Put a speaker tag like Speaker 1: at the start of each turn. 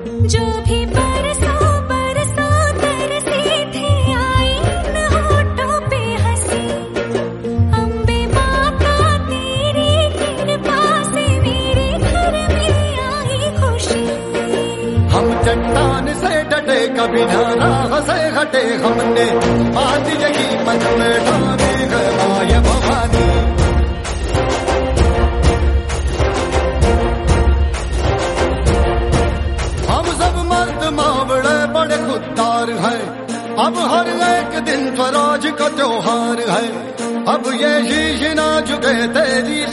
Speaker 1: जो भी बरसों बरसों तरसी थी आई इन होठों पे हंसी। अम्बे माता तेरी कृपा से मेरे घर में आई खुशी।
Speaker 2: हम चट्टान से डटे कभी ना राह से हटे, हमने आज यही मन में ठानी है माय भवानी। हम सब मर्द मावड़े बड़े खुददार हैं, अब हर एक दिन स्वराज का त्योहार है। अब ये शीश ना झुके तेरी